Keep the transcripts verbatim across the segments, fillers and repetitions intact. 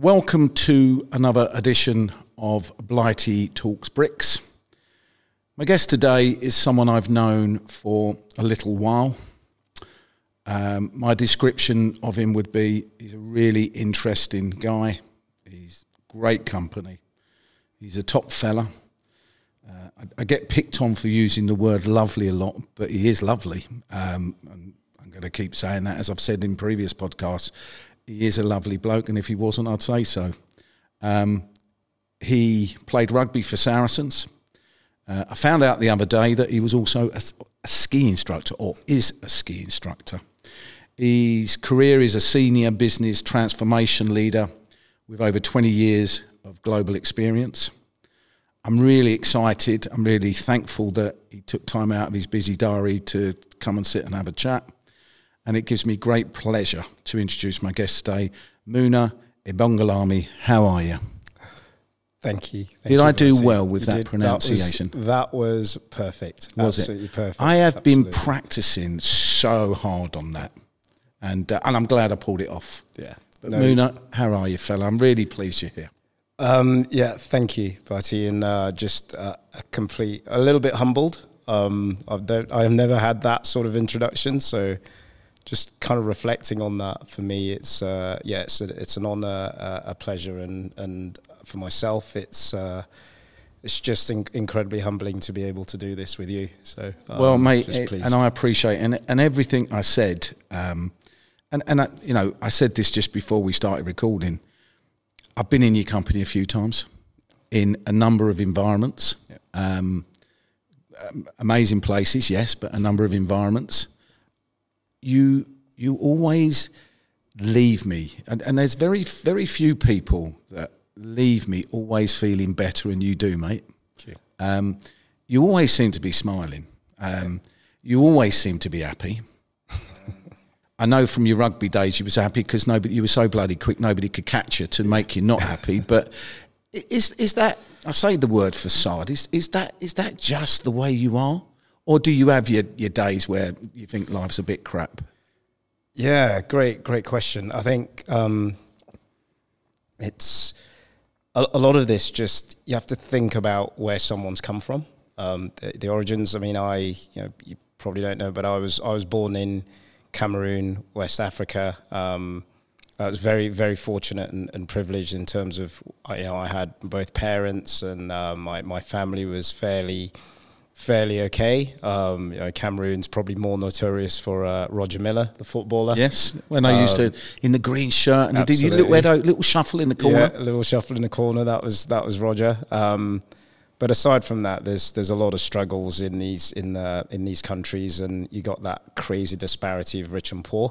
Welcome to another edition of Blighty Talks Bricks. My guest today is someone I've known for a little while. Um, my description of him would be he's a really interesting guy. He's great company. He's a top fella. Uh, I, I get picked on for using the word lovely a lot, but he is lovely. Um, and I'm going to keep saying that, as I've said in previous podcasts. He is a lovely bloke, and if he wasn't, I'd say so. Um, he played rugby for Saracens. Uh, I found out the other day that he was also a, a ski instructor, or is a ski instructor. His career is a senior business transformation leader with over twenty years of global experience. I'm really excited. I'm really thankful that he took time out of his busy diary to come and sit and have a chat. And it gives me great pleasure to introduce my guest today, Muna Ebongalami. How are you? Thank you. Thank did you, I do Bertie. well with you that did. pronunciation? That was, that was perfect. Was Absolutely it? perfect. I have Absolutely. been practicing so hard on that, and uh, and I'm glad I pulled it off. Yeah. But No. Muna, how are you, fella? I'm really pleased you're here. Um, yeah, thank you, Bertie, and uh, just uh, a complete, a little bit humbled. Um, I've don't, I've never had that sort of introduction, so just kind of reflecting on that for me, it's uh, yeah, it's a, it's an honour, uh, a pleasure, and and for myself, it's uh, it's just in- incredibly humbling to be able to do this with you. So um, Well, mate, just it, pleased. and I appreciate and and everything I said. Um, and and I, you know, I said this just before we started recording. I've been in your company a few times, in a number of environments, Yep. um, um, amazing places, yes, but a number of environments. You you always leave me, and, and there's very very few people that leave me always feeling better, and you do, mate. Thank you. Um, you always seem to be smiling. Um, you always seem to be happy. I know from your rugby days you was happy because nobody, you were so bloody quick, nobody could catch you to make you not happy. But is is that, I say the word facade, is is that is that just the way you are? Or do you have your, your days where you think life's a bit crap? Yeah, great, great question. I think um, it's a, a lot of this. Just you have to think about where someone's come from, um, the, the origins. I mean, I you know you probably don't know, but I was I was born in Cameroon, West Africa. Um, I was very very fortunate and, and privileged in terms of you know I had both parents, and uh, my my family was fairly. Fairly okay. Um, you know, Cameroon's probably more notorious for uh, Roger Miller, the footballer. Yes, when I used Um, to, in the green shirt, and he did your absolutely. little, little shuffle in the corner. Yeah, a little shuffle in the corner. That was that was Roger. Um, but aside from that, there's there's a lot of struggles in these in the in these countries, and you got that crazy disparity of rich and poor.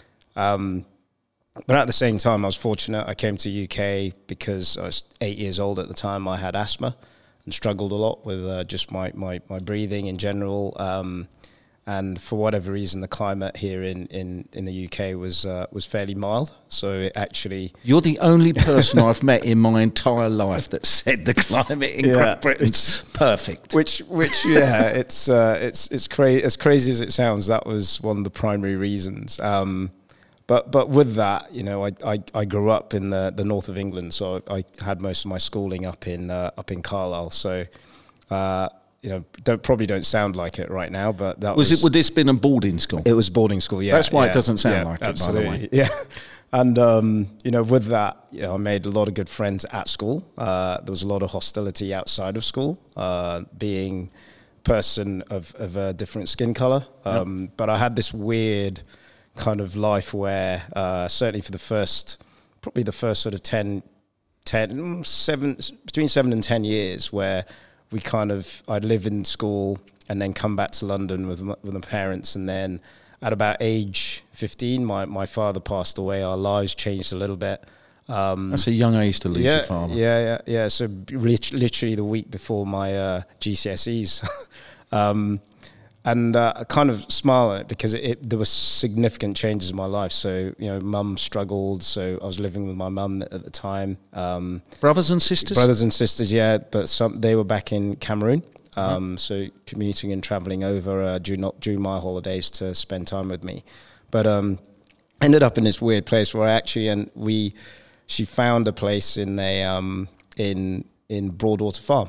Um, but at the same time, I was fortunate. I came to U K because I was eight years old at the time. I had asthma and struggled a lot with uh, just my, my, my breathing in general. Um, and for whatever reason, the climate here in, in, in the U K was uh, was fairly mild. So it actually... You're the only person I've met in my entire life that said the climate in Yeah, Great Britain's perfect. Which, which, yeah, it's uh, it's it's crazy. As crazy as it sounds, that was one of the primary reasons. Um, but but with that, you know, I, I, I grew up in the, the north of England, so I had most of my schooling up in uh, up in Carlisle. So, uh, you know, don't probably don't sound like it right now, but that was, Was it? Would this been a boarding school? it was boarding school. Yeah, That's why it yeah, doesn't sound yeah, like it, by the absolutely. way. Yeah. And, um, you know, with that, you know, I made a lot of good friends at school. Uh, there was a lot of hostility outside of school, uh, being a person of, of a different skin color. Um, yep. But I had this weird kind of life where, uh, certainly for the first, probably the first sort of ten, ten, seven, between seven and ten years, where we kind of, I'd live in school and then come back to London with my, with my parents, and then at about age fifteen, my, my father passed away. Our lives changed a little bit. Um, That's a young age to lose yeah, your father. Yeah, yeah, yeah. So lit- literally the week before my uh, G C S Es. um, and uh, I kind of smile at it because it, it, there were significant changes in my life. So, you know, mum struggled. So I was living with my mum at the time. Um, Brothers and sisters? Brothers and sisters, yeah. But some they were back in Cameroon. Um, so commuting and traveling over uh, during, during my holidays to spend time with me. But um, ended up in this weird place where I actually, and we she found a place in a um, in in Broadwater Farm.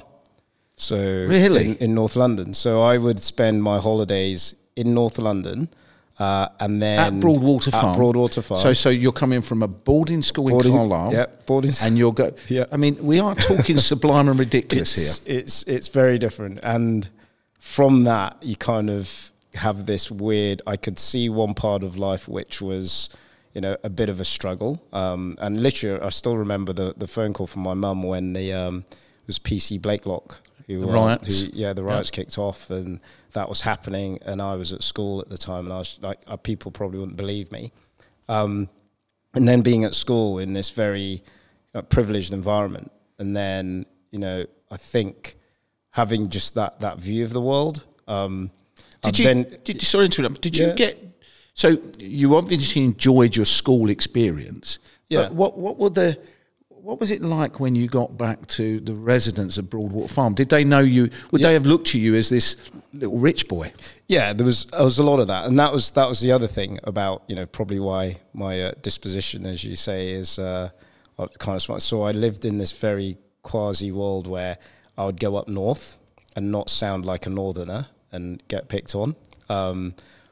So really in, in North London. So I would spend my holidays in North London, uh, and then at Broadwater Farm. At Broadwater Farm. So, so you're coming from a boarding school boarding, in Carlisle, yeah, boarding, and you're go. Yeah. I mean, we are talking sublime and ridiculous it's, here. It's it's very different, and from that you kind of have this weird. I could see one part of life which was, you know, a bit of a struggle, um, and literally, I still remember the the phone call from my mum when the um, it was P C Blakelock. Who, the uh, riots. Who, yeah, the riots yeah. kicked off, and that was happening. And I was at school at the time, and I was like, uh, people probably wouldn't believe me. Um, and then being at school in this very uh, privileged environment, and then you know, I think having just that that view of the world. Um, did you? Then, did, sorry to interrupt. Did yeah. you get? So you obviously enjoyed your school experience. Yeah. But what what were the What was it like when you got back to the residents of Broadwater Farm? Did they know you? Would yeah. they have looked to you as this little rich boy? Yeah, there was there was a lot of that, and that was that was the other thing about, you know, probably why my uh, disposition, as you say, is uh, kind of smart. So I lived in this very quasi world where I would go up north and not sound like a northerner and get picked on. Um,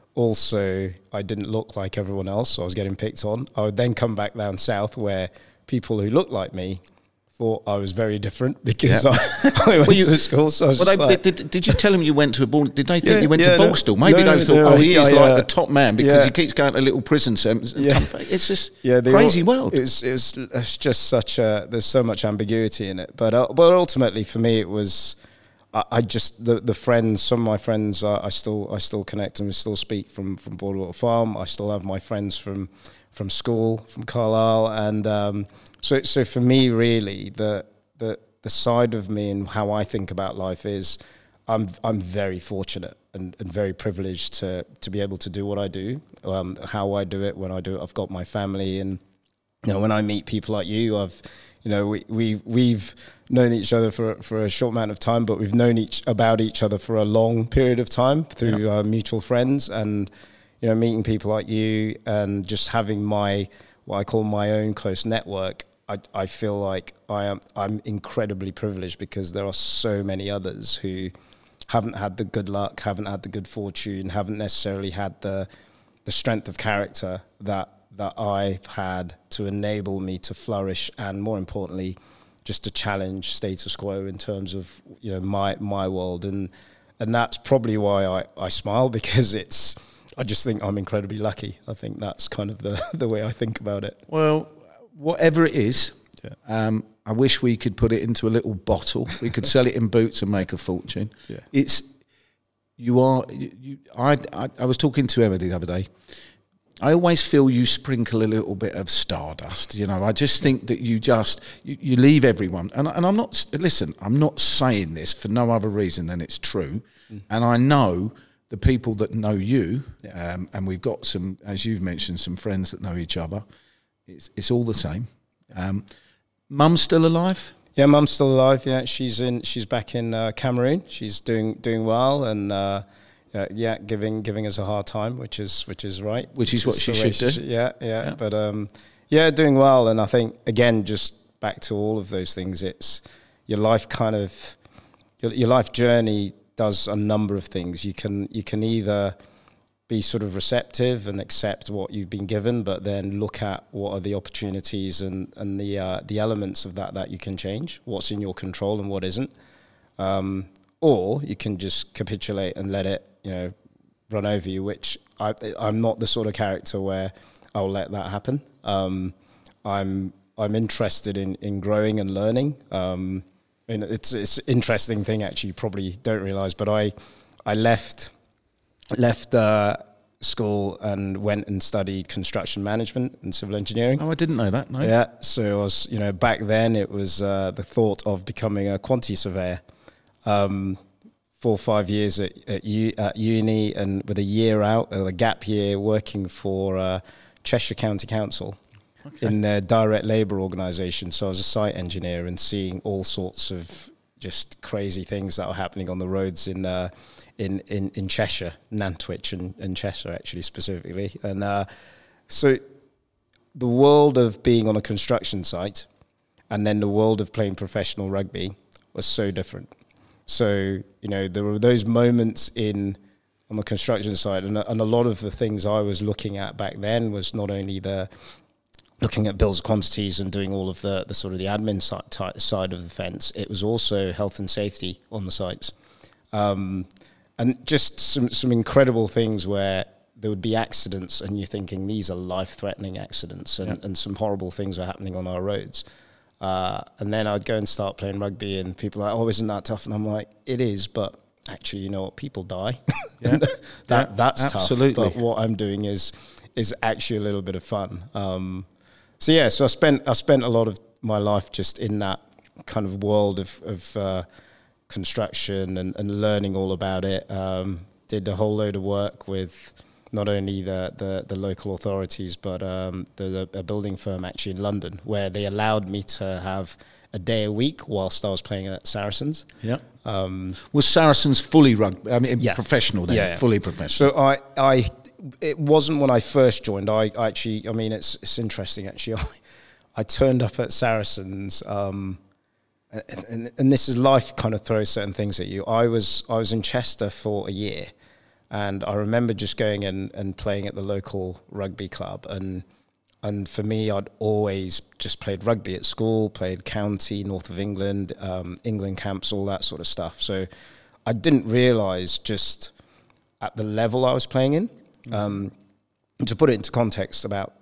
also, I didn't look like everyone else, so I was getting picked on. I would then come back down south where people who looked like me thought I was very different because yeah. I, I went well, you, to school. So I was well, just they, like, did, did you tell them you went to a boarding? Did they think yeah, you went yeah, to no, Borstal? Maybe no, they thought, no, oh, he is yeah, like yeah. the top man because yeah. he keeps going to little prison centres. And yeah. come back. It's just yeah, crazy all, world. It was, it was it's just such a, there's so much ambiguity in it. But uh, but ultimately for me it was, I, I just, the, the friends, some of my friends, uh, I still I still connect and we still speak from, from Broadwater Farm. I still have my friends from, from school, from Carlisle. And um, so so for me really, the the the side of me and how I think about life is I'm I'm very fortunate and, and very privileged to to be able to do what I do, um, how I do it, when I do it. I've got my family, and you know, when I meet people like you, I've you know we we we've known each other for for a short amount of time, but we've known each about each other for a long period of time through yeah. uh, mutual friends, and you know, meeting people like you and just having my what I call my own close network. I, I feel like I am I'm incredibly privileged because there are so many others who haven't had the good luck, haven't had the good fortune, haven't necessarily had the the strength of character that that I've had to enable me to flourish, and more importantly, just to challenge status quo in terms of, you know, my my world. And and that's probably why I, I smile, because it's I just think I'm incredibly lucky. I think that's kind of the, the way I think about it. Well, whatever it is, yeah. um, I wish we could put it into a little bottle. We could sell it in Boots and make a fortune. Yeah. It's you are. You, you, I, I I was talking to Emma the other day. I always feel you sprinkle a little bit of stardust. You know, I just think that you just you, you leave everyone. And and I'm not listen. I'm not saying this for no other reason than it's true. Mm. And I know the people that know you, yeah. um, and we've got some, as you've mentioned, some friends that know each other. It's it's all the same. Um, Mum's still alive? Yeah, Mum's still alive. Yeah, she's in. She's back in uh, Cameroon. She's doing doing well, and uh, yeah, yeah, giving giving us a hard time, which is which is right. Which is what she should do. Yeah, yeah, yeah. But um, yeah, doing well, and I think again, just back to all of those things. It's your life kind of your, your life journey does a number of things. You can you can either be sort of receptive and accept what you've been given, but then look at what are the opportunities and, and the uh, the elements of that that you can change, what's in your control and what isn't. Um, or you can just capitulate and let it, you know, run over you, which I, I'm not the sort of character where I'll let that happen. Um, I'm I'm interested in, in growing and learning. Um, and it's it's an interesting thing, actually, you probably don't realise, but I I left... Left uh, school and went and studied construction management and civil engineering. Oh, I didn't know that. No. Yeah, so I was, you know, back then it was uh, the thought of becoming a quantity surveyor. Um, four or five years at, at, U, at uni, and with a year out, uh, a gap year, working for uh, Cheshire County Council okay. in their direct labour organisation. So I was a site engineer and seeing all sorts of just crazy things that were happening on the roads in. Uh, In, in, in Cheshire, Nantwich and, and Cheshire actually specifically. And uh, so the world of being on a construction site and then the world of playing professional rugby was so different. So, you know, there were those moments in on the construction side, and, and a lot of the things I was looking at back then was not only the looking at bills of quantities and doing all of the, the sort of the admin side, side of the fence, it was also health and safety on the sites. Um, and just some, some incredible things where there would be accidents and you're thinking these are life-threatening accidents, and, yeah. and some horrible things were happening on our roads. Uh, and then I'd go and start playing rugby and people are like, oh, isn't that tough? And I'm like, it is, but actually, you know what, people die. Yeah. that yeah, That's absolutely. tough. But what I'm doing is is actually a little bit of fun. Um, so yeah, so I spent I spent a lot of my life just in that kind of world of, of uh, construction and, and learning all about it. Um, did a whole load of work with not only the, the, the local authorities, but um, the, the, a building firm actually in London, where they allowed me to have a day a week whilst I was playing at Saracens. Yeah. Um, was Saracens fully rugby? I mean, yeah. professional then, yeah, yeah. fully professional. So I, I, it wasn't when I first joined. I, I actually, I mean, it's it's interesting actually. I, I turned up at Saracens, um, and, and, and this is life kind of throws certain things at you. I was I was in Chester for a year. And I remember just going in and playing at the local rugby club. And and for me, I'd always just played rugby at school, played county, north of England, um, England camps, all that sort of stuff. So I didn't realise just at the level I was playing in. Mm-hmm. Um, to put it into context, about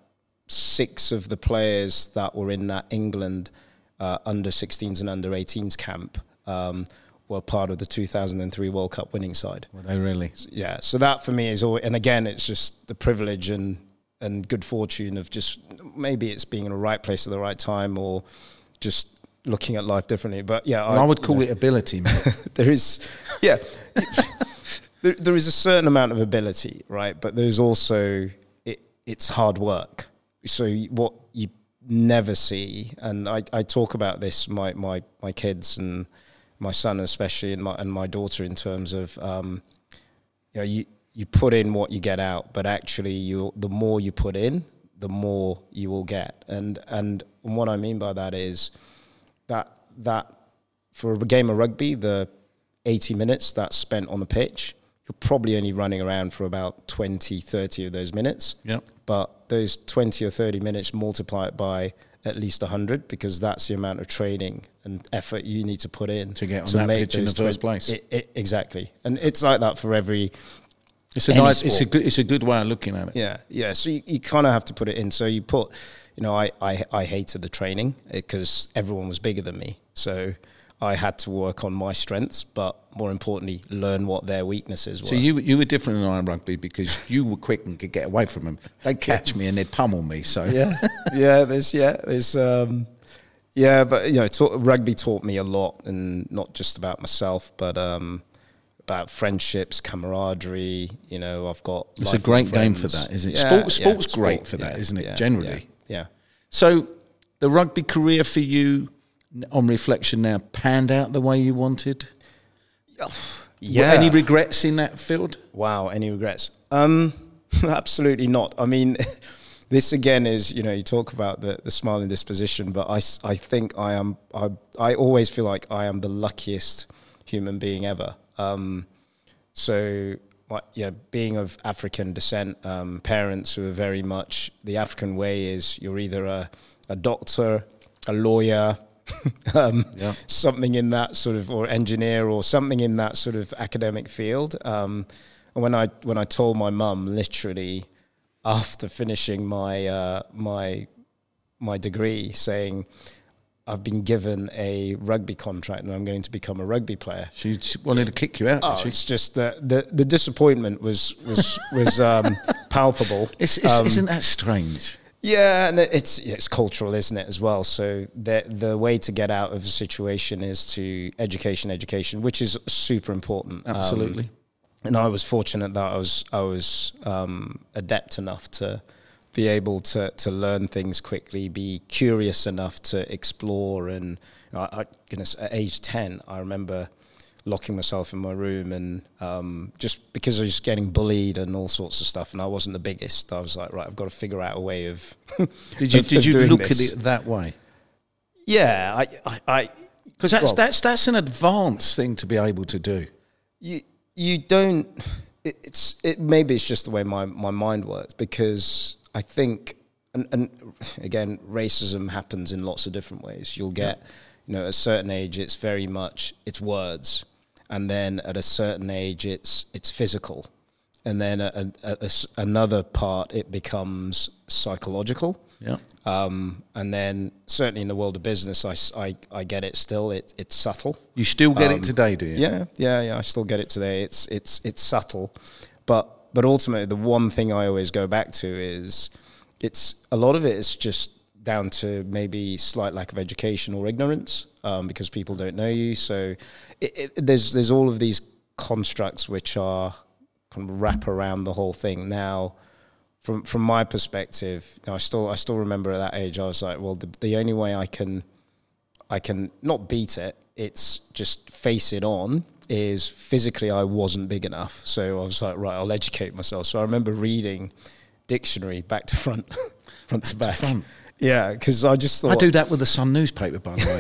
six of the players that were in that England uh, under sixteens and under eighteens camp um, were part of the two thousand three World Cup winning side. Were they really? Yeah, so that for me is always, and again, it's just the privilege and, and good fortune of just, maybe it's being in the right place at the right time or just looking at life differently. But yeah. Well, I, I would call know, it ability, man. There is, yeah, there, there is a certain amount of ability, right? But there's also, it, it's hard work. So what you never see, and I, I talk about this, my, my, my kids and my son especially, and my and my daughter, in terms of um, you know, you you put in what you get out, but actually you the more you put in, the more you will get. And and what I mean by that is that that for a game of rugby, the eighty minutes that's spent on the pitch, you're probably only running around for about twenty, thirty of those minutes. Yeah. But those twenty or thirty minutes, multiply it by at least one hundred, because that's the amount of training and effort you need to put in to get on that pitch in the first place. It, it, exactly, and it's like that for every. It's a nice. Sport. It's a good. It's a good way of looking at it. Yeah, yeah. So you, you kind of have to put it in. So you put, you know, I I, I hated the training because everyone was bigger than me. So I had to work on my strengths, but more importantly, learn what their weaknesses were. So you you were different in Iron Rugby because you were quick and could get away from them. They'd catch me and they'd pummel me. So yeah, yeah. There's yeah, there's um, yeah, but you know, ta- rugby taught me a lot, and not just about myself, but um, about friendships, camaraderie. You know, I've got. It's a great game for that, isn't it? Yeah, Sport, sport's yeah, great sport, for that, yeah, isn't it? yeah, Generally, yeah, yeah. So the rugby career for you, on reflection now, panned out the way you wanted? Yeah. Any regrets in that field? Wow, any regrets? Um, absolutely not. I mean, this again is, you know, you talk about the, the smiling disposition, but I, I think I am, I, I always feel like I am the luckiest human being ever. Um, so, my, yeah, being of African descent, um, parents who are very much, the African way is you're either a, a doctor, a lawyer, um, yeah. something in that sort of, or engineer, or something in that sort of academic field. Um, and when I when I told my mum, literally after finishing my uh, my my degree, saying I've been given a rugby contract and I'm going to become a rugby player, she wanted to kick you out. Oh, it's just that the the disappointment was was was um, palpable. It's, it's, um, isn't that strange? Yeah, and it's it's cultural, isn't it, as well? So the the way to get out of a situation is to education, education, which is super important. Absolutely. Um, and I was fortunate that I was I was um, adept enough to be able to to learn things quickly, be curious enough to explore. And you know, I, goodness, at age ten, I remember locking myself in my room, and um, just because I was getting bullied and all sorts of stuff, and I wasn't the biggest, I was like, right, I've got to figure out a way of. Did you of, did of you doing look this. at it that way? Yeah, I, I, I because that's well, that's that's an advanced thing to be able to do. You you don't. It, it's it maybe it's just the way my, my mind works, because I think and, and again, racism happens in lots of different ways. You'll get, yeah. you know, at a certain age, it's very much it's words, and then at a certain age, it's it's physical, and then at a, at a, another part, it becomes psychological. Yeah. Um, and then certainly in the world of business, I, I, I get it still. It, it's subtle. You still get um, it today, do you? Yeah, yeah, yeah. I still get it today. It's it's it's subtle, but but ultimately the one thing I always go back to is it's a lot of it is just down to maybe slight lack of education or ignorance, um, because people don't know you. So it, it, there's there's all of these constructs which are kind of wrap around the whole thing now. From from my perspective, you know, I still I still remember at that age I was like, well, the, the only way I can I can not beat it, it's just face it on, is physically I wasn't big enough. So I was like, right, I'll educate myself. So I remember reading dictionary back to front, front to back. To front. Yeah, because I just thought... I do that with the Sun newspaper, by the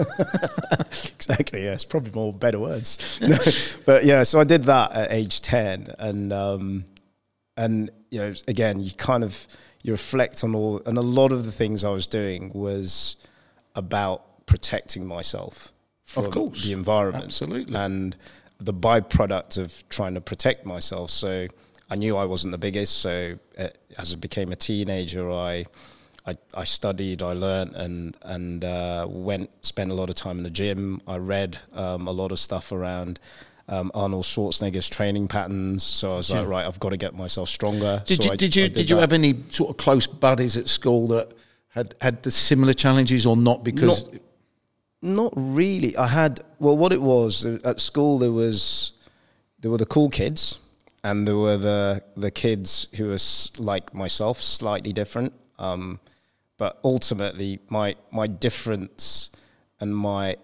way. Exactly, yeah. It's probably more better words. No, but yeah, so I did that at age ten, and... Um, And, you know, again, you kind of, you reflect on all, and a lot of the things I was doing was about protecting myself from of course. the environment. Absolutely. And the byproduct of trying to protect myself. So I knew I wasn't the biggest. So uh, as I became a teenager, I, I, I studied, I learned, and, and uh, went, spent a lot of time in the gym. I read um, a lot of stuff around Um, Arnold Schwarzenegger's training patterns, so I was yeah. like, right, I've got to get myself stronger. Did so you I, did you I did, did you that. have any sort of close buddies at school that had had the similar challenges, or not? Because not, not really. I had well, what it was at school, there was there were the cool kids, and there were the the kids who were like myself, slightly different. Um, but ultimately, my my difference and my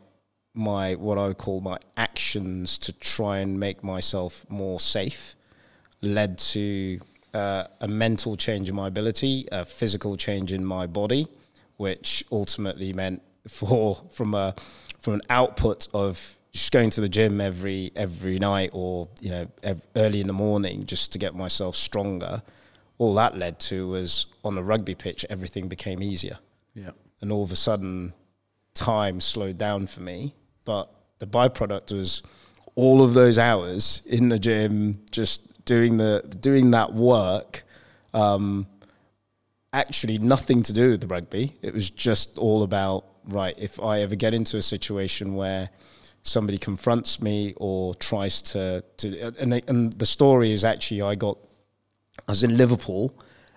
my what I would call my actions to try and make myself more safe led to uh, a mental change in my ability, a physical change in my body, which ultimately meant for from a from an output of just going to the gym every every night, or you know ev- early in the morning just to get myself stronger. All that led to was on the rugby pitch, everything became easier. Yeah, and all of a sudden, time slowed down for me. But the byproduct was all of those hours in the gym, just doing the doing that work. Um, actually, nothing to do with the rugby. It was just all about, right, if I ever get into a situation where somebody confronts me or tries to, to and, they, and the story is actually I got, I was in Liverpool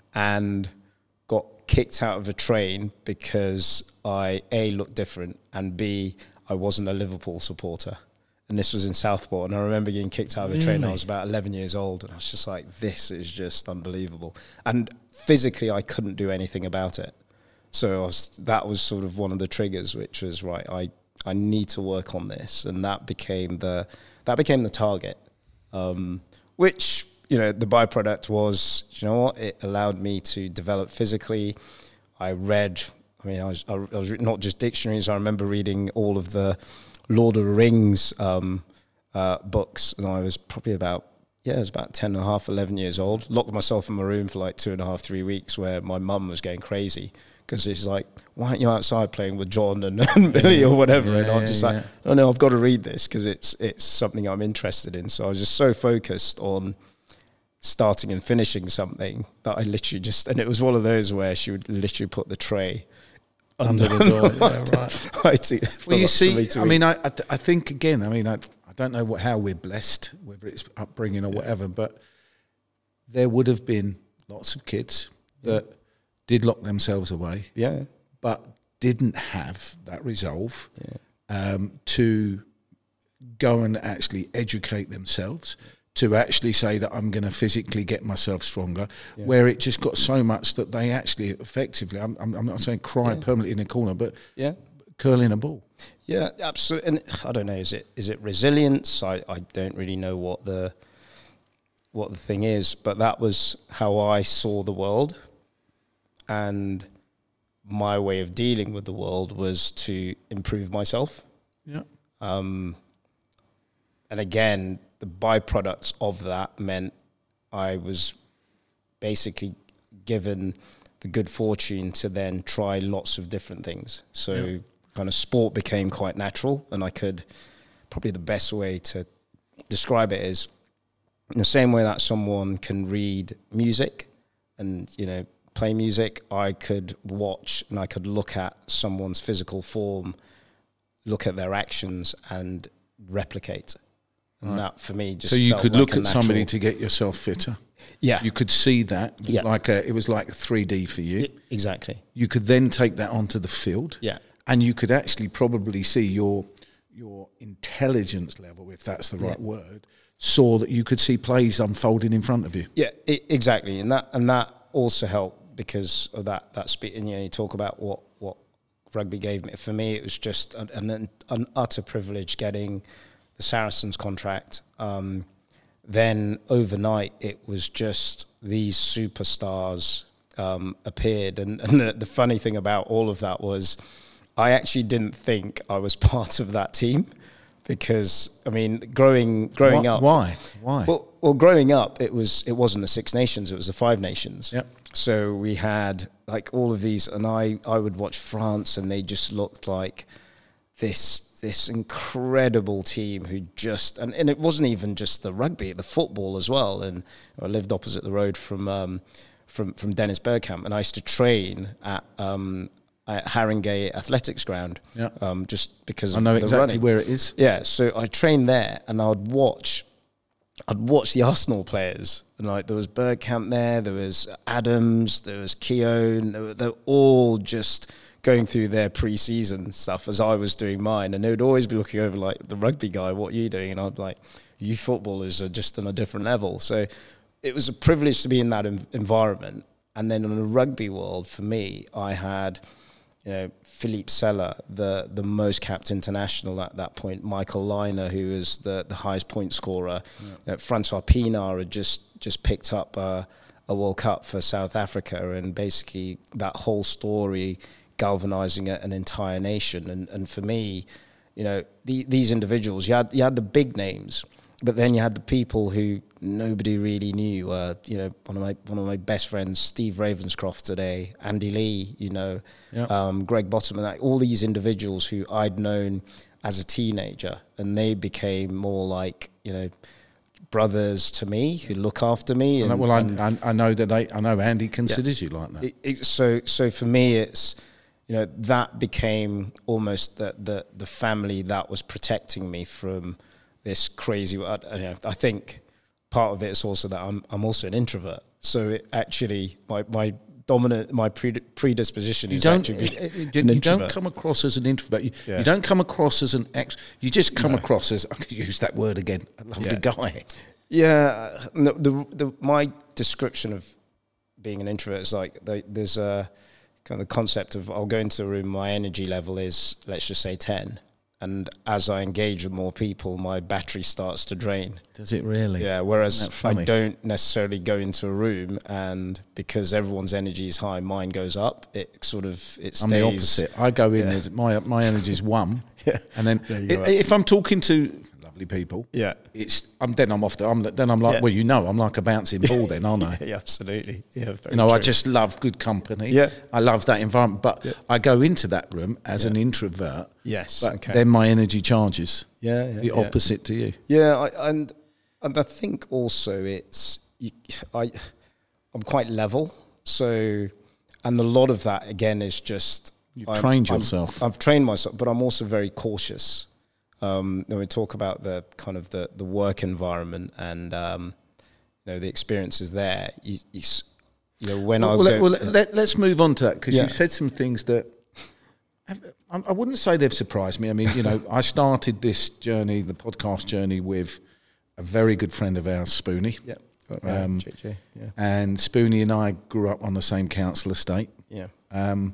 and got kicked out of a train because I, A, looked different, and B, I wasn't a Liverpool supporter. And this was in Southport. And I remember getting kicked out of the really? train. I was about eleven years old. And I was just like, this is just unbelievable. And physically, I couldn't do anything about it. So I was, that was sort of one of the triggers, which was, right, I, I need to work on this. And that became the, that became the target, um, which, you know, the byproduct was, you know what, it allowed me to develop physically. I read... I mean, I was, I was not just dictionaries. I remember reading all of the Lord of the Rings um, uh, books, and I was probably about, yeah, I was about ten and a half, eleven years old. Locked myself in my room for like two and a half, three weeks where my mum was going crazy because it's like, why aren't you outside playing with John and, and Billy or whatever? Yeah, and I'm yeah, just yeah. like, oh no, I've got to read this because it's, it's something I'm interested in. So I was just so focused on starting and finishing something that I literally just, and it was one of those where she would literally put the tray under the door, yeah, right. Well, you see, I mean, I, I, th- I think again, I mean, I, I don't know what, how we're blessed, whether it's upbringing or yeah. whatever, but there would have been lots of kids that yeah. did lock themselves away, yeah, but didn't have that resolve yeah. um, to go and actually educate themselves. Yeah. To actually say that I'm going to physically get myself stronger, yeah. where it just got so much that they actually effectively, I'm, I'm, I'm not saying cry yeah. permanently in a corner, but yeah. curling a ball. Yeah, absolutely. And I don't know, is it is it resilience? I, I don't really know what the what the thing is, but that was how I saw the world. And my way of dealing with the world was to improve myself. Yeah. Um, and again, the byproducts of that meant I was basically given the good fortune to then try lots of different things. So yeah. kind of sport became quite natural, and I could, probably the best way to describe it is in the same way that someone can read music and, you know, play music, I could watch and I could look at someone's physical form, look at their actions and replicate. And right. that for me just So you felt could like look a at natural... somebody to get yourself fitter. Yeah. You could see that. It was yeah. like a, it was like three D for you. It, exactly. You could then take that onto the field. Yeah. And you could actually probably see your your intelligence level, if that's the right yeah. word, saw that you could see plays unfolding in front of you. Yeah, it, exactly. And that and that also helped because of that that speed. And you know, you talk about what, what rugby gave me. For me, it was just an, an, an utter privilege getting the Saracens contract. Um, then overnight, it was just these superstars um, appeared. And, and the, the funny thing about all of that was I actually didn't think I was part of that team because, I mean, growing growing Why? up... Why? Why? Well, well, growing up, it was it wasn't the Six Nations, it was the Five Nations. Yep. So we had, like, all of these, and I, I would watch France, and they just looked like this... this incredible team who just, and, and it wasn't even just the rugby, the football as well. And I lived opposite the road from um, from from Dennis Bergkamp, and I used to train at um, at Haringey Athletics Ground. Yeah. Um, just because I know of the exactly running. where it is. Yeah, so I trained there, and I'd watch, I'd watch the Arsenal players, and like there was Bergkamp there, there was Adams, there was Keown, they were, they're all just going through their pre-season stuff as I was doing mine, and they would always be looking over like, the rugby guy, what are you doing? And I'd be like, you footballers are just on a different level. So it was a privilege to be in that em- environment. And then in the rugby world, for me, I had, you know, Philippe Sella, the the most capped international at that point, Michael Liner, who was the, the highest point scorer, yeah. uh, Francois Pienaar had just, just picked up uh, a World Cup for South Africa, and basically that whole story galvanizing an entire nation. And, and for me, you know, the, these individuals, you had you had the big names, but then you had the people who nobody really knew. Uh, you know, one of my one of my best friends, Steve Ravenscroft today, Andy Lee, you know, yep. um, Greg Bottom, and that, all these individuals who I'd known as a teenager, and they became more like, you know, brothers to me who look after me. And, well, I, I know that they, I know Andy considers yeah. you like that. It, it, so, so for me, it's, you know, that became almost the, the, the family that was protecting me from this crazy. I, you know, I think part of it is also that I'm I'm also an introvert. So it actually, my my dominant, my predisposition you is don't, actually you, you, you don't come across as an introvert. You, yeah. you don't come across as an ex. You just come no. across as, I could use that word again, a lovely yeah. guy. Yeah, no, the the my description of being an introvert is like they, there's a kind of the concept of I'll go into a room, my energy level is, let's just say ten. And as I engage with more people, my battery starts to drain. Does it really? Yeah, whereas I don't necessarily go into a room, and because everyone's energy is high, mine goes up. It sort of, it stays. I'm the opposite. I go in, yeah. my my energy is one. yeah. And then it, if I'm talking to lovely people, yeah, it's I'm then I'm off the, I'm then I'm like, yeah. well, you know, I'm like a bouncing ball then, aren't I? yeah, absolutely. Yeah, very you know, true. I just love good company. Yeah. I love that environment. But yeah. I go into that room as yeah. an introvert. Yes. But okay. then my energy charges. Yeah. yeah the yeah. opposite to you. Yeah, I, and and I think also it's you, I I'm quite level. So, and a lot of that again is just you've I'm, trained I'm, yourself. I've trained myself, but I'm also very cautious. Um, when we talk about the kind of the, the work environment and um, you know the experiences there, you, you, you know when well, I well, go, well let, let's move on to that because yeah. you said some things that have, I wouldn't say they've surprised me. I mean, you know, I started this journey, the podcast journey, with a very good friend of ours, Spoonie. Yeah, um, J J, yeah. And Spoonie and I grew up on the same council estate. Yeah. Um,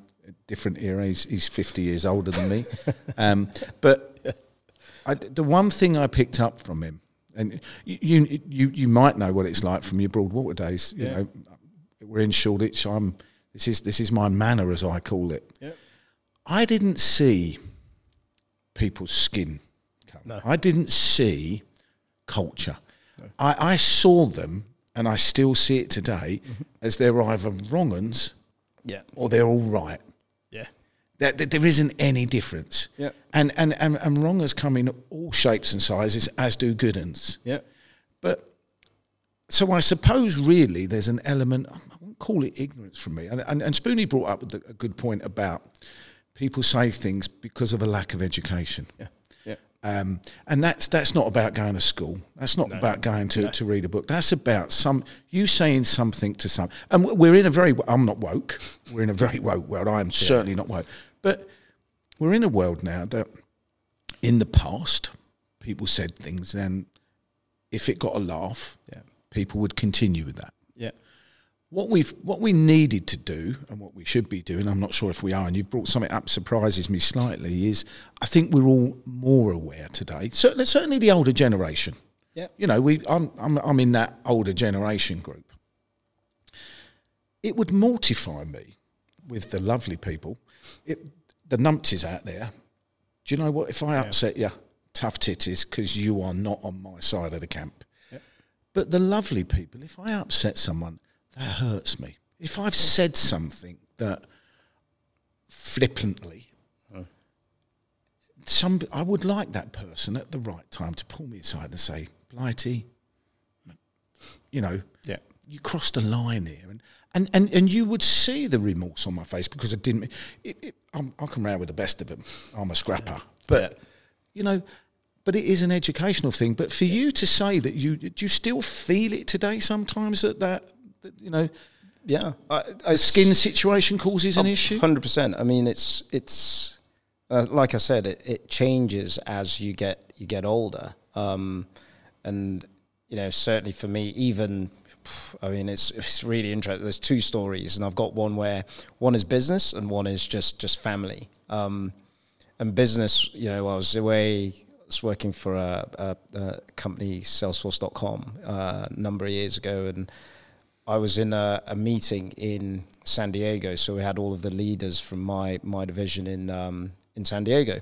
different era. He's, he's fifty years older than me. um, but I, the one thing I picked up from him, and you, you you you might know what it's like from your Broadwater days. You yeah. know, we're in Shoreditch. I'm this is this is my manor, as I call it. Yeah. I didn't see people's skin colour. No. I didn't see culture. No. I, I saw them, and I still see it today, mm-hmm. as they're either wrong uns, yeah, or they're all right. Yeah, there, there isn't any difference. Yeah, and and and, and wrong uns come in all shapes and sizes, as do good uns. Yeah, but so I suppose really there's an element. I won't call it ignorance from me. And and, and Spoonie brought up a good point about people say things because of a lack of education. Yeah. Yeah. Um, and that's that's not about going to school. That's not no. about going to, no. to read a book. That's about some you saying something to some. And we're in a very. I'm not woke. We're in a very woke world. I am yeah. certainly not woke. But we're in a world now that, in the past, people said things, and if it got a laugh, yeah. people would continue with that. Yeah. What we've what we needed to do, and what we should be doing, I'm not sure if we are, and you've brought something up surprises me slightly, is I think we're all more aware today. Certainly, certainly the older generation. Yeah. You know, we I'm I'm I'm in that older generation group. It would mortify me with the lovely people, it, the numpties out there. Do you know what? If I yeah. upset you, tough titties, because you are not on my side of the camp. Yeah. But the lovely people, if I upset someone, that hurts me. If I've said something that flippantly, oh. some I would like that person at the right time to pull me aside and say, Blighty, you know, yeah. you crossed a line here. And, and, and, and you would see the remorse on my face because I didn't... It, it, I'm, I come round with the best of them. I'm a scrapper. But, yeah. you know... But it is an educational thing. But for you to say that you... Do you still feel it today sometimes that that... You know, yeah, I, I, skin situation causes an issue. one hundred percent. I mean, it's it's uh, like I said, it, it changes as you get you get older, um, and you know, certainly for me, even I mean, it's it's really interesting. There's two stories, and I've got one where one is business and one is just just family. Um, and business, you know, I was away. I was working for a, a, a company, Salesforce dot com, uh, a number of years ago, and I was in a, a meeting in San Diego, so we had all of the leaders from my my division in um, in San Diego,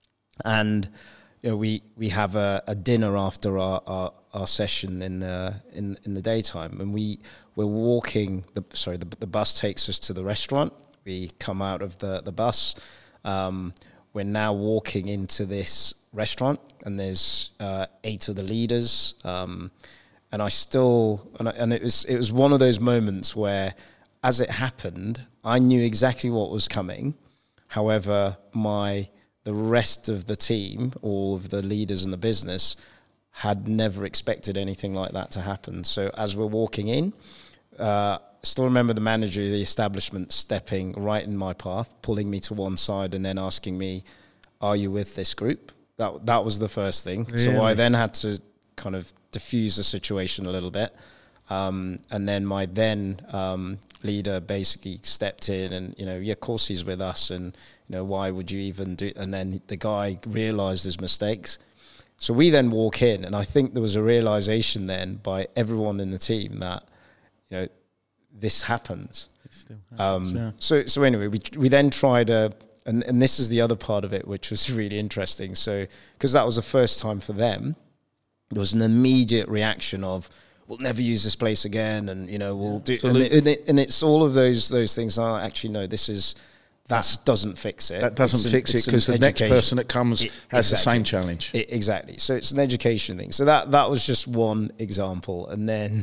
and you know we we have a, a dinner after our, our, our session in the in in the daytime, and we we're walking. The sorry, the the bus takes us to the restaurant. We come out of the the bus. Um, we're now walking into this restaurant, and there's uh, eight of the leaders. Um, And I still, and, I, and it was it was one of those moments where, as it happened, I knew exactly what was coming. However, my the rest of the team, all of the leaders in the business, had never expected anything like that to happen. So as we're walking in, uh, still remember the manager of the establishment stepping right in my path, pulling me to one side, and then asking me, "Are you with this group?" That that was the first thing. Really? So I then had to kind of diffuse the situation a little bit, um, and then my then um, leader basically stepped in and, you know, yeah, of course he's with us, and you know, why would you even do? And then the guy realised his mistakes, so we then walk in, and I think there was a realisation then by everyone in the team that, you know, this happens. It still happens, um, yeah. So so anyway, we we then tried a. And, and this is the other part of it, which was really interesting. So, because that was the first time for them, there was an immediate reaction of, "We'll never use this place again," and you know, we'll do. And, it, and, it, and it's all of those those things. Oh, actually, no, this is that doesn't fix it. That doesn't it's fix an, it because the next person that comes it, has exactly. the same challenge. It, exactly. So it's an education thing. So that that was just one example, and then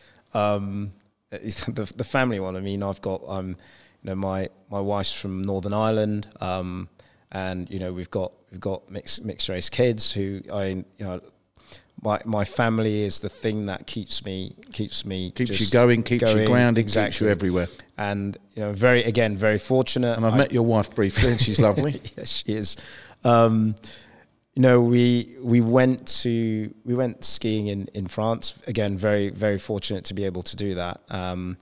um, the the family one. I mean, I've got um, you know, my my wife's from Northern Ireland, um, and you know, we've got we've got mixed mixed race kids who I you know. My my family is the thing that keeps me keeps me keeps you going, keeps going, you grounded, exactly. keeps you everywhere. And you know, very again, very fortunate. And I've I, met your wife briefly, and she's lovely. Yes, she is. Um, you know, we we went to we went skiing in, in France. Again, very very fortunate to be able to do that. Um,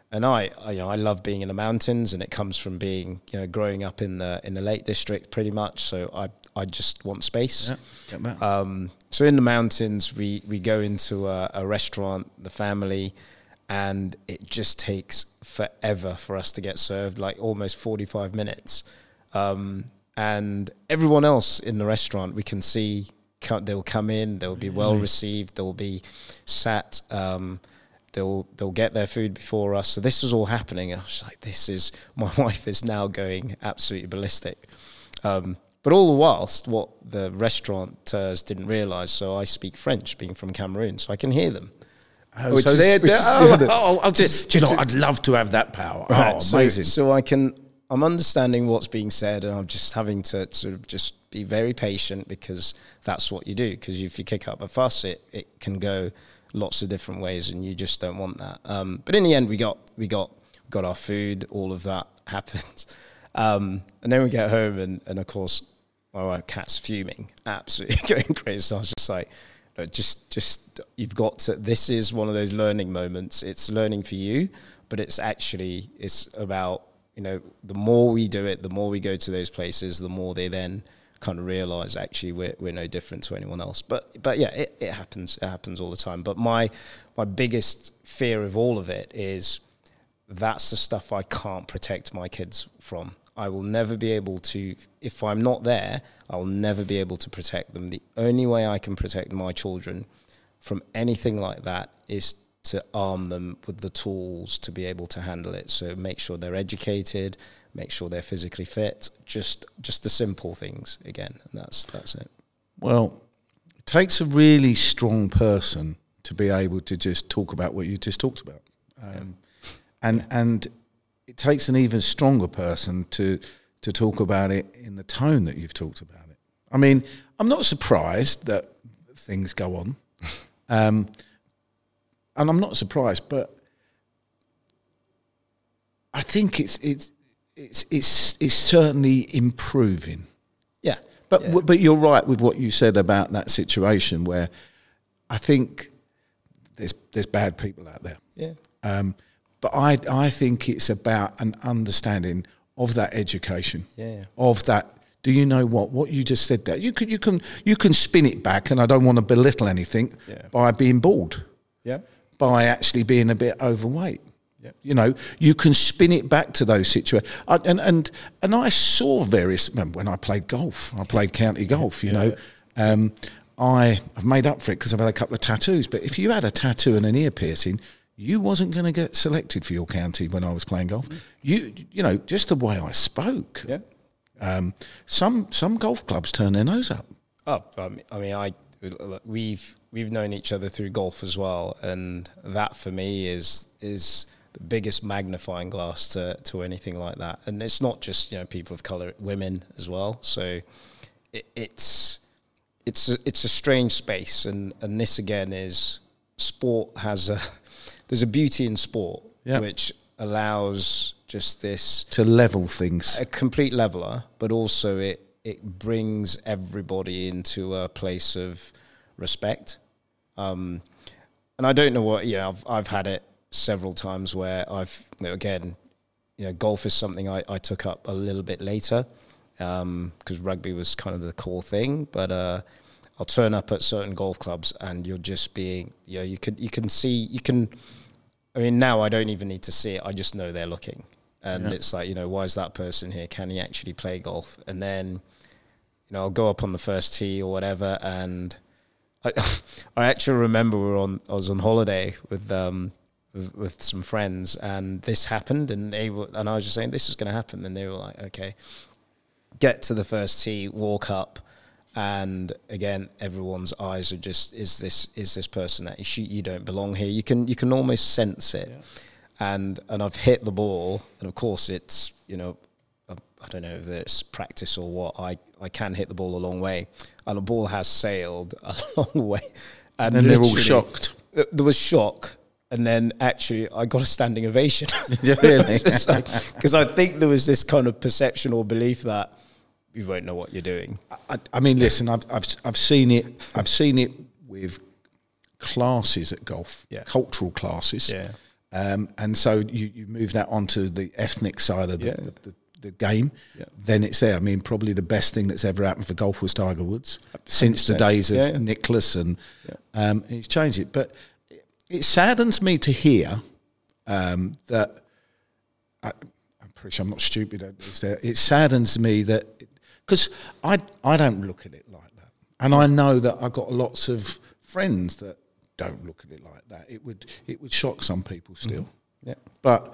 and I, I, you know, I love being in the mountains, and it comes from being, you know, growing up in the in the Lake District pretty much. So I I just want space. Yeah, get that. Um, so in the mountains, we we go into a, a restaurant, the family, and it just takes forever for us to get served, like almost forty-five minutes. Um, and everyone else in the restaurant, we can see they'll come in, they'll be well received, they'll be sat, um, they'll they'll get their food before us. So this was all happening. I was like, this is, my wife is now going absolutely ballistic. Um, but all the whilst, what the restaurateurs didn't realise, so I speak French, being from Cameroon, so I can hear them. Oh, so is, they're, they're, is, oh, yeah, oh, oh, just, do you know, I'd love to have that power. Right, Oh, so, amazing. So I can, I'm understanding what's being said, and I'm just having to sort of just be very patient, because that's what you do. Because if you kick up a fuss, it, it can go lots of different ways, and you just don't want that. Um, but in the end, we got we got got our food. All of that happened, um, and then we get home, and, and of course, my wife, Kat's fuming, absolutely going crazy. So I was just like, no, just just you've got to. This is one of those learning moments. It's learning for you, but it's actually it's about, you know, the more we do it, the more we go to those places, the more they then kind of realize actually we're we're no different to anyone else. But but yeah, it, it happens. It happens all the time. But my my biggest fear of all of it is that's the stuff I can't protect my kids from. I will never be able to, if I'm not there, I'll never be able to protect them. The only way I can protect my children from anything like that is to arm them with the tools to be able to handle it. So make sure they're educated, make sure they're physically fit, just just the simple things again, and that's that's it. Well, it takes a really strong person to be able to just talk about what you just talked about. Um, yeah. And yeah. and it takes an even stronger person to to talk about it in the tone that you've talked about it. I mean, I'm not surprised that things go on. Um And I'm not surprised, but I think it's it's it's it's, it's certainly improving. Yeah, but yeah. but you're right with what you said about that situation where I think there's there's bad people out there. Yeah. Um, but I I think it's about an understanding of that education. Yeah. yeah. Of that. Do you know what what you just said there? You can you can you can spin it back, and I don't want to belittle anything yeah. by being bald. Yeah. By actually being a bit overweight. Yep. You know, you can spin it back to those situations. And and and I saw various, remember when I played golf, I played county golf, you yeah. know, um, I, I've made up for it because I've had a couple of tattoos, but if you had a tattoo and an ear piercing, you wasn't going to get selected for your county when I was playing golf. Mm. You you know, just the way I spoke. Yeah. Um, some some golf clubs turn their nose up. Oh, I mean, I we've we've known each other through golf as well, and that for me is is the biggest magnifying glass to to anything like that. And it's not just, you know, people of color, women as well. So it, it's it's a, it's a strange space, and and this again is sport has a there's a beauty in sport yeah. which allows just this to level things, a complete leveler, but also it. It brings everybody into a place of respect. Um, and I don't know what, you know, I've, I've had it several times where I've, you know, again, you know, golf is something I, I took up a little bit later because um, rugby was kind of the core thing. But uh, I'll turn up at certain golf clubs and you're just being, you know, you can, you can see, you can, I mean, now I don't even need to see it. I just know they're looking. And yeah. it's like, you know, why is that person here? Can he actually play golf? And then, you know, I'll go up on the first tee or whatever, and I, I actually remember we were on. I was on holiday with um with, with some friends, and this happened, and they were, and I was just saying this is going to happen, and they were like, okay, get to the first tee, walk up, and again, everyone's eyes are just, is this is this person that you shoot? You don't belong here. You can you can almost sense it, yeah. and and I've hit the ball, and of course it's, you know, I don't know if it's practice or what, I, I can hit the ball a long way. And the ball has sailed a long way. And, and they're all shocked. There was shock. And then actually I got a standing ovation. Really? Because I think there was this kind of perception or belief that you won't know what you're doing. I, I mean, listen, I've, I've, I've seen it. I've seen it with classes at golf, yeah. cultural classes. Yeah. Um, and so you, you move that onto the ethnic side of the, Yeah. the, the, the game, Yeah. then it's there. I mean, probably the best thing that's ever happened for golf was Tiger Woods since the days of Yeah, yeah. Nicklaus, and Yeah. um, he's changed it. But it saddens me to hear um, that, I, I'm pretty sure I'm not stupid, is there? It saddens me that, because I, I don't look at it like that. And I know that I've got lots of friends that don't look at it like that. It would it would shock some people still. Mm-hmm. Yeah. But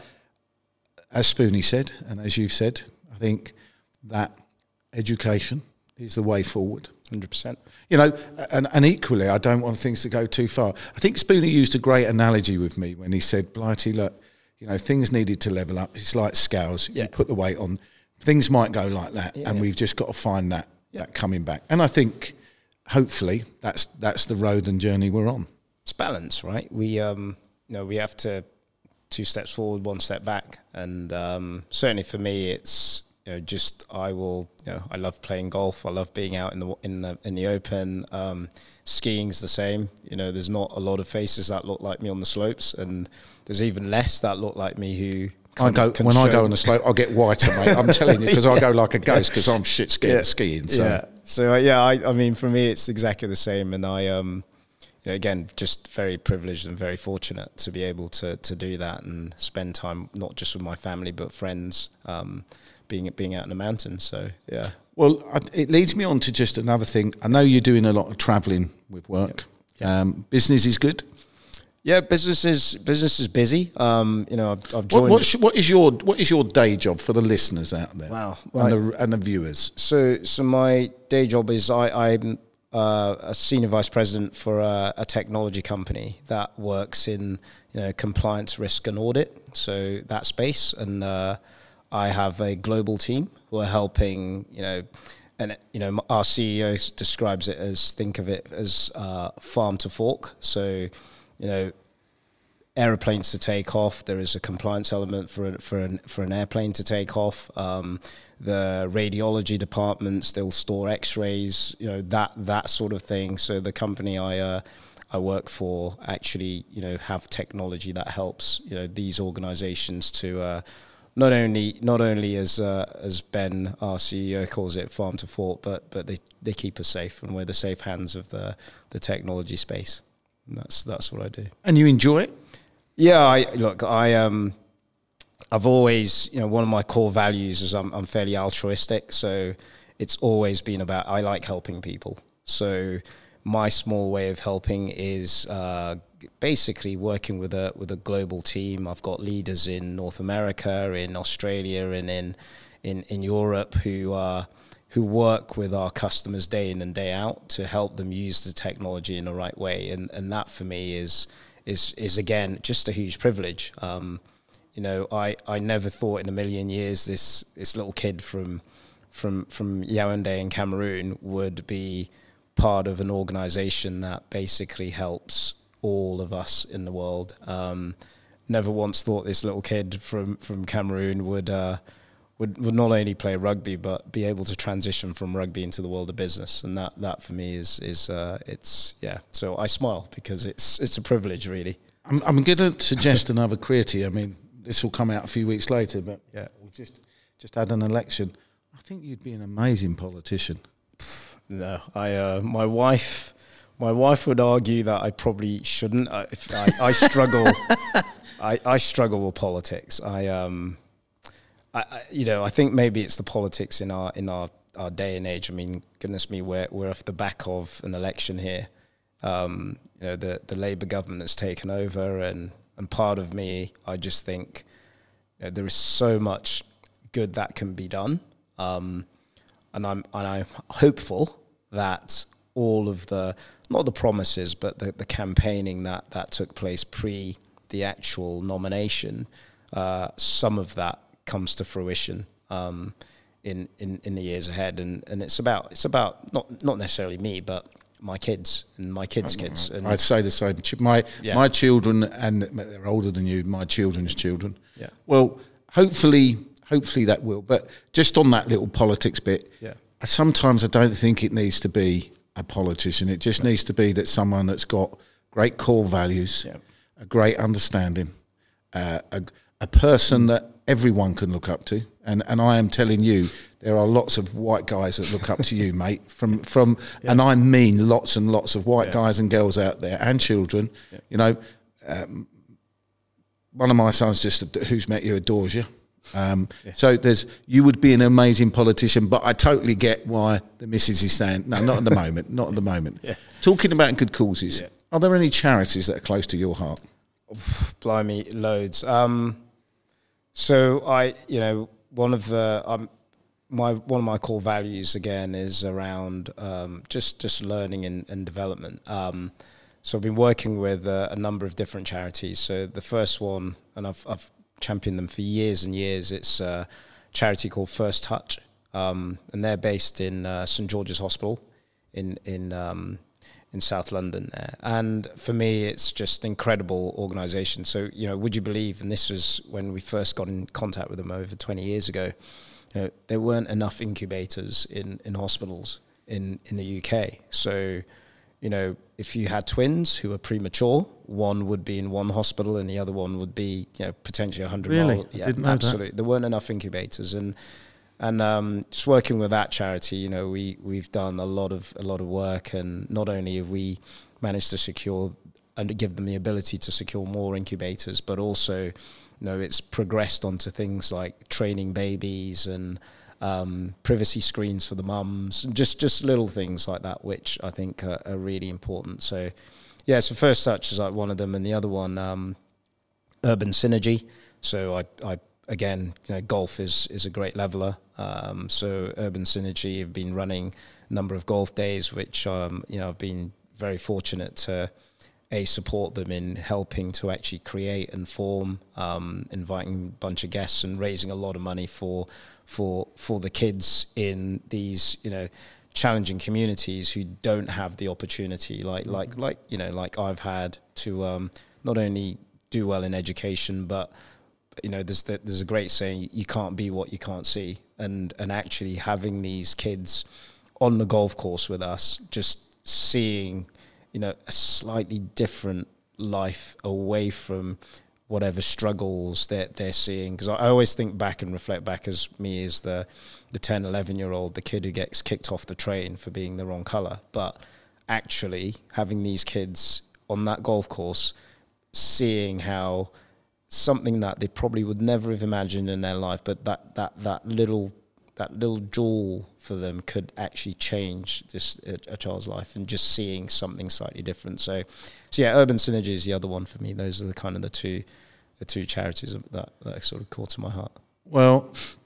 as Spoonie said, and as you've said, I think that education is the way forward. one hundred percent. You know, and, and equally, I don't want things to go too far. I think Spoonie used a great analogy with me when he said, Blighty, look, you know, things needed to level up. It's like scales. Yeah. You put the weight on. Things might go like that, Yeah, and yeah. we've just got to find that, Yeah. that coming back. And I think, hopefully, that's that's the road and journey we're on. It's balance, right? We, um, you know, we have to two steps forward, one step back, and um, certainly for me, it's you know just I will, you know, I love playing golf. I love being out in the in the in the open. Um, skiing's the same. You know, there's not a lot of faces that look like me on the slopes, and there's even less that look like me who. I go when I go on the slope, I'll get whiter, mate. I'm telling you, because yeah. I go like a ghost because I'm shit scared Yeah. of skiing. So. Yeah. So uh, yeah, I, I mean, for me, it's exactly the same, and I um. You know, again, just very privileged and very fortunate to be able to to do that and spend time not just with my family but friends, um, being being out in the mountains. So yeah. Well, I, it leads me on to just another thing. I know you're doing a lot of travelling with work. Yeah. Um, business is good. Yeah, business is business is busy. Um, you know, I've, I've What, joined. what's, what is your what is your day job for the listeners out there? Wow. and the and the viewers. So so my day job is I I'm. Uh, a senior vice president for a, a technology company that works in you know compliance, risk, and audit. So that space, and uh, I have a global team who are helping. You know, and you know our C E O describes it as think of it as uh, farm to fork. So you know. Aeroplanes to take off. There is a compliance element for a, for an for an airplane to take off. Um, the radiology departments, they'll store X-rays, you know that that sort of thing. So the company I uh, I work for actually you know have technology that helps you know these organisations to uh, not only not only as uh, as Ben, our C E O, calls it farm to fork, but but they, they keep us safe, and we're the safe hands of the the technology space. And that's that's what I do. And you enjoy it? Yeah, I look, I um, I've always, you know, one of my core values is I'm I'm fairly altruistic, so it's always been about I like helping people. So my small way of helping is uh, basically working with a with a global team. I've got leaders in North America, in Australia, and in in in Europe who are who work with our customers day in and day out to help them use the technology in the right way, and and that for me is. is is again just a huge privilege. Um, you know, I, I never thought in a million years this this little kid from from from Yaoundé in Cameroon would be part of an organization that basically helps all of us in the world. Um, never once thought this little kid from from Cameroon would uh, would would not only play rugby but be able to transition from rugby into the world of business, and that, that for me is is uh, it's yeah. So I smile because it's it's a privilege, really. I'm, I'm going to suggest another career to you. I mean, this will come out a few weeks later, but Yeah. we've just just had an election. I think you'd be an amazing politician. No, I uh, my wife my wife would argue that I probably shouldn't. I, if I, I struggle. I, I struggle with politics. I um. I, I, you know, I think maybe it's the politics in our in our, our day and age. I mean, goodness me, we're we're off the back of an election here. Um, you know, the the Labour government has taken over, and, and part of me, I just think you know, there is so much good that can be done, um, and I'm and I'm hopeful that all of the not the promises, but the, the campaigning that, that took place pre the actual nomination, uh, some of that comes to fruition um, in, in, in the years ahead, and, and it's about it's about not not necessarily me, but my kids and my kids' kids. And I'd say the same. My Yeah. my children, and they're older than you. My children's children. Yeah. Well, hopefully, hopefully that will. But just on that little politics bit, Yeah. sometimes I don't think it needs to be a politician. It just needs to be that someone that's got great core values, Yeah. a great understanding, uh, a, a person that everyone can look up to. And, and I am telling you, there are lots of white guys that look up to you, mate. From from, yeah. And I mean lots and lots of white yeah. guys and girls out there, and children. Yeah. You know, um, one of my sons, just who's met you, adores you. Um, yeah. So there's, you would be an amazing politician, but I totally get why the missus is saying no, not at the moment, not at the moment. Yeah. Talking about good causes, yeah. Are there any charities that are close to your heart? Oof, blimey, loads. Um, so I, you know, one of the um, my one of my core values again is around um, just just learning and, and development. Um, so I've been working with uh, a number of different charities. So the first one, and I've I've championed them for years and years. It's a charity called First Touch, um, and they're based in uh, St George's Hospital in in um, in South London there. And for me, it's just an incredible organisation. So, you know, would you believe, and this was when we first got in contact with them over twenty years ago, you know, there weren't enough incubators in, in hospitals in, in the U K. So, you know, if you had twins who were premature, one would be in one hospital and the other one would be, you know, potentially one hundred really? miles. Yeah, absolutely. There weren't enough incubators. And and um, just working with that charity, you know, we, we've done a lot of a lot of work, and not only have we managed to secure and give them the ability to secure more incubators, but also, you know, it's progressed onto things like training babies and Um, privacy screens for the mums, and just, just little things like that, which I think are, are really important. So, yeah, so First Touch is like one of them, and the other one, um, Urban Synergy. So I, I again, you know, golf is is a great leveler. Um, so Urban Synergy have been running a number of golf days, which um, you know, I've been very fortunate to a support them in helping to actually create and form, um, inviting a bunch of guests and raising a lot of money for. for for the kids in these, you know, challenging communities who don't have the opportunity like like like you know like I've had to um not only do well in education, but you know, there's the, there's a great saying, you can't be what you can't see, and and actually having these kids on the golf course with us, just seeing, you know, a slightly different life away from whatever struggles that they're, they're seeing. Because I always think back and reflect back as me as the the ten, eleven year old, the kid who gets kicked off the train for being the wrong colour. But actually having these kids on that golf course, seeing how something that they probably would never have imagined in their life, but that that that little that little jewel for them could actually change this a, a child's life, and just seeing something slightly different. So, so yeah, Urban Synergy is the other one for me. Those are the kind of the two, the two charities that that are sort of core to my heart. Well,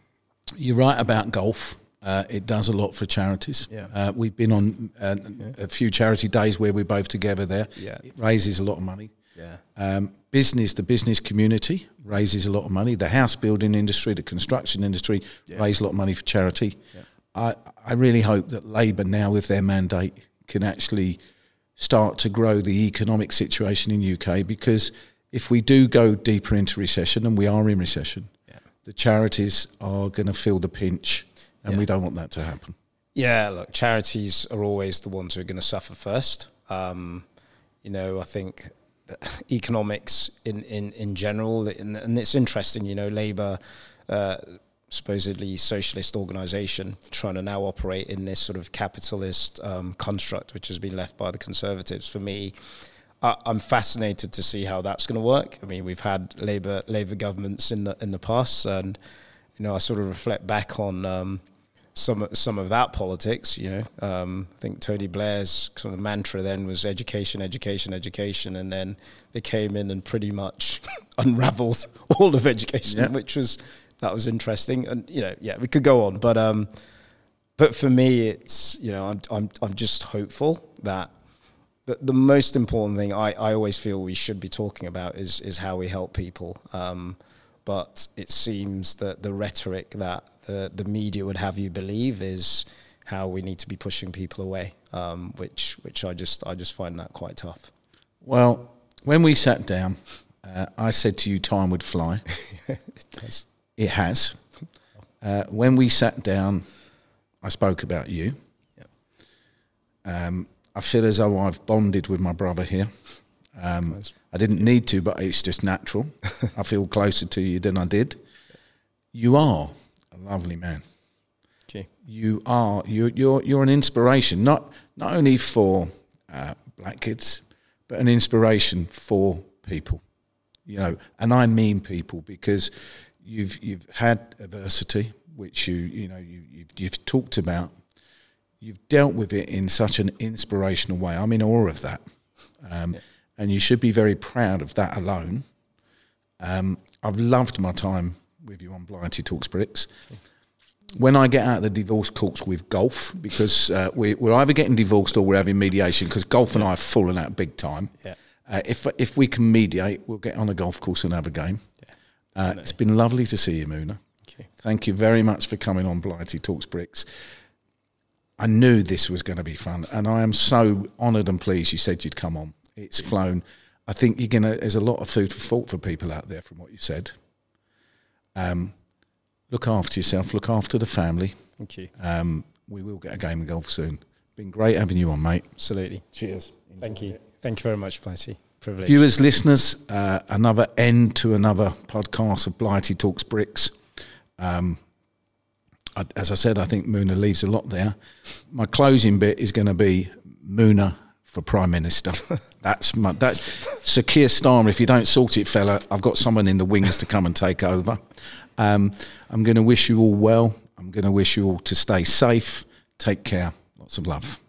you're right about golf. Uh, it does a lot for charities. Yeah. Uh, we've been on uh, yeah. a few charity days where we're both together there. Yeah. It raises a lot of money. Yeah. Um, business, the business community raises a lot of money. The house building industry, the construction industry yeah. raise a lot of money for charity. Yeah. I, I really hope that Labour now with their mandate can actually start to grow the economic situation in U K, because if we do go deeper into recession, and we are in recession, yeah. the charities are going to feel the pinch, and yeah. we don't want that to happen. Yeah, look, charities are always the ones who are going to suffer first. Um, you know, I think economics in, in, in general, and it's interesting, you know, Labour, uh, supposedly socialist organisation, trying to now operate in this sort of capitalist um, construct, which has been left by the Conservatives. For me, I, I'm fascinated to see how that's going to work. I mean, we've had Labour Labour governments in the in the past, and you know, I sort of reflect back on um, some some of that politics. You know, um, I think Tony Blair's sort of mantra then was education, education, education, and then they came in and pretty much unravelled all of education, yeah. which was that was interesting. And you know, yeah, we could go on, but um, but for me, it's you know, I'm I'm I'm just hopeful that the the most important thing I I always feel we should be talking about is is how we help people. Um, but it seems that the rhetoric that the, the media would have you believe is how we need to be pushing people away, um, which which I just I just find that quite tough. Well, when we sat down, uh, I said to you time would fly. It does. It has. Uh, when we sat down, I spoke about you. Yep. Um, I feel as though I've bonded with my brother here. Um, nice. I didn't need to, but it's just natural. I feel closer to you than I did. You are a lovely man. Okay. You are you you're you're an inspiration, not not only for uh, black kids, but an inspiration for people. You know, and I mean people, because you've you've had adversity, which you you know you you've, you've talked about. You've dealt with it in such an inspirational way. I'm in awe of that, um, yeah. and you should be very proud of that alone. Um, I've loved my time with you on Blighty Talks Bricks. Okay. When I get out of the divorce courts with golf, because uh, we, we're either getting divorced or we're having mediation, because golf and I have fallen out big time. Yeah. Uh, if if we can mediate, we'll get on a golf course and have a game. Yeah. Uh, it's been lovely to see you, Muna. Okay. Thank you very much for coming on Blighty Talks Bricks. I knew this was going to be fun, and I am so honoured and pleased you said you'd come on. It's flown. I think you're gonna. There's a lot of food for thought for people out there from what you said. Um, look after yourself. Look after the family. Thank you. Um, we will get a game of golf soon. Been great having you on, mate. Absolutely. Cheers. Enjoy Thank you. It. Thank you very much, Blighty. Privilege. Viewers, listeners, uh, another end to another podcast of Blighty Talks Bricks. Um, I, as I said, I think Muna leaves a lot there. My closing bit is going to be Muna for Prime Minister. That's my, that's Sir Keir Starmer. If you don't sort it, fella, I've got someone in the wings to come and take over. Um, I'm going to wish you all well. I'm going to wish you all to stay safe. Take care. Lots of love.